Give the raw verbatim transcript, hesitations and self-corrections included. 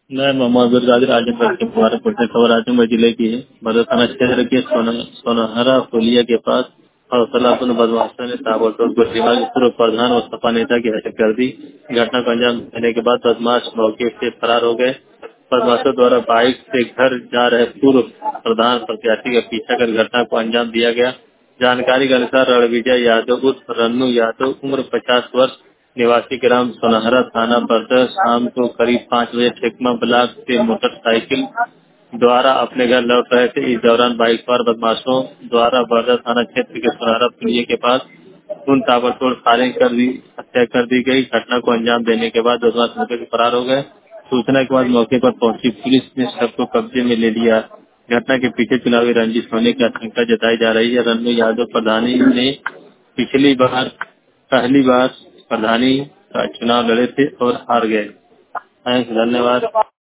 मैं मोहम्मद गुरगादिर आजमगढ़ के मुबारकपुर से खबर आजमगढ़ जिले की है। भदर थाना क्षेत्र के सोना- सोनाहरा पुलिया के पास हौसलापुर बदमाशों ने ताबड़तोड़ गोलीबारी में पूर्व प्रधान और सपा नेता की हत्या कर दी। घटना को अंजाम देने के बाद बदमाश मौके से फरार हो गए। बदमाशों द्वारा बाइक से घर जा रहे पूर्व प्रधान प्रत्याशी का पीछा कर घटना को अंजाम दिया गया। जानकारी के अनुसार रणविजय यादव उर्फ रन्नू यादव उम्र पचास वर्ष निवासी ग्राम सोनहरा थाना परिसर शाम को करीब पाँच बजे ठेकमा ब्लॉक से मोटरसाइकिल द्वारा अपने घर लौट रहे थे। इस दौरान बाइक सवार बदमाशों द्वारा बर्दा थाना क्षेत्र के सोनहरा पुलिया के पास उन ताबड़तोड़ फायरिंग कर दी हत्या कर दी गई। घटना को अंजाम देने के बाद बदमाश मौके से फरार हो गए। सूचना के बाद मौके पर पहुंची पुलिस ने शव को कब्जे में ले लिया। घटना के पीछे चुनावी रंजिश होने की आशंका जताई जा रही है। रन्नू यादव प्रधानी ने पिछली बार पहली बार प्रधानी का चुनाव लड़े थे और हार गए। थैंक्स, धन्यवाद।